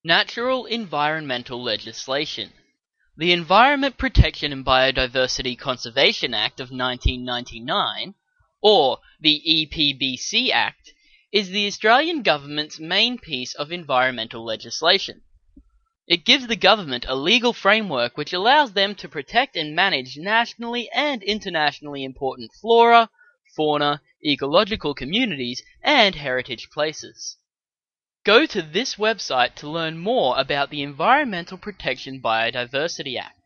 Natural environmental legislation. The Environment Protection and Biodiversity Conservation Act of 1999, or the EPBC Act, is the Australian government's main piece of environmental legislation. It gives the government a legal framework which allows them to protect and manage nationally and internationally important flora, fauna, ecological communities, and heritage places. Go to this website to learn more about the Environmental Protection Biodiversity Act.